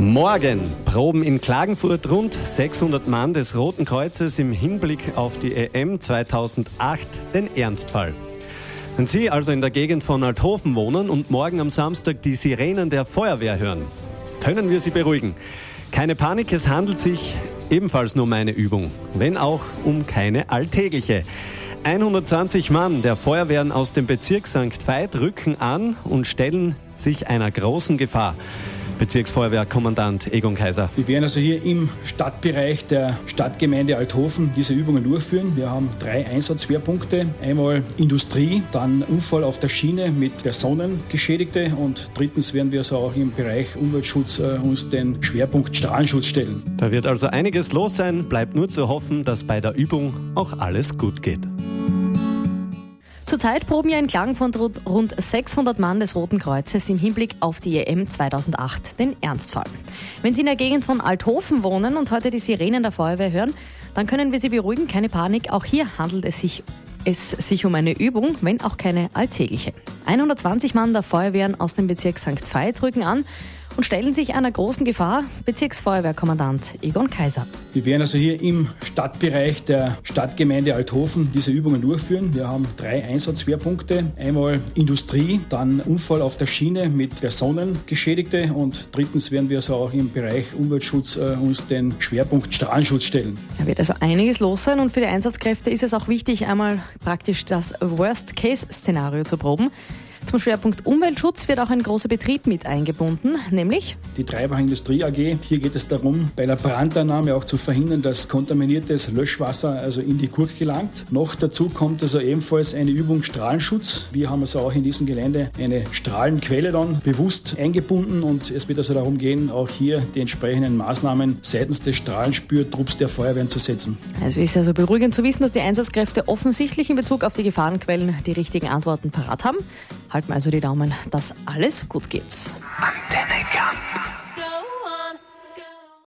Morgen proben in Klagenfurt rund 600 Mann des Roten Kreuzes im Hinblick auf die EM 2008 den Ernstfall. Wenn Sie also in der Gegend von Althofen wohnen und morgen am Samstag die Sirenen der Feuerwehr hören, können wir Sie beruhigen. Keine Panik, es handelt sich ebenfalls nur um eine Übung, wenn auch um keine alltägliche. 120 Mann der Feuerwehren aus dem Bezirk St. Veit rücken an und stellen sich einer großen Gefahr. Bezirksfeuerwehrkommandant Egon Kaiser. Wir werden also hier im Stadtbereich der Stadtgemeinde Althofen diese Übungen durchführen. Wir haben 3 Einsatzschwerpunkte. Einmal Industrie, dann Unfall auf der Schiene mit Personengeschädigte und drittens werden wir also auch im Bereich Umweltschutz uns den Schwerpunkt Strahlenschutz stellen. Da wird also einiges los sein. Bleibt nur zu hoffen, dass bei der Übung auch alles gut geht. Zurzeit proben ja in Klagenfurt rund 600 Mann des Roten Kreuzes im Hinblick auf die EM 2008 den Ernstfall. Wenn Sie in der Gegend von Althofen wohnen und heute die Sirenen der Feuerwehr hören, dann können wir Sie beruhigen, keine Panik, auch hier handelt es sich um eine Übung, wenn auch keine alltägliche. 120 Mann der Feuerwehren aus dem Bezirk St. Veit rücken an und stellen sich einer großen Gefahr. Bezirksfeuerwehrkommandant Egon Kaiser. Wir werden also hier im Stadtbereich der Stadtgemeinde Althofen diese Übungen durchführen. Wir haben 3 Einsatzschwerpunkte. Einmal Industrie, dann Unfall auf der Schiene mit Personengeschädigte und drittens werden wir also auch im Bereich Umweltschutz uns den Schwerpunkt Strahlenschutz stellen. Da wird also einiges los sein und für die Einsatzkräfte ist es auch wichtig, einmal praktisch das Worst-Case-Szenario zu proben. Zum Schwerpunkt Umweltschutz wird auch ein großer Betrieb mit eingebunden, nämlich die Treibach Industrie AG. Hier geht es darum, bei der Brandannahme auch zu verhindern, dass kontaminiertes Löschwasser also in die Gurk gelangt. Noch dazu kommt also ebenfalls eine Übung Strahlenschutz. Wir haben also auch in diesem Gelände eine Strahlenquelle dann bewusst eingebunden und es wird also darum gehen, auch hier die entsprechenden Maßnahmen seitens des Strahlenspürtrupps der Feuerwehren zu setzen. Also ist also beruhigend zu wissen, dass die Einsatzkräfte offensichtlich in Bezug auf die Gefahrenquellen die richtigen Antworten parat haben. Halten wir also die Daumen, dass alles gut geht. Antenne Camp.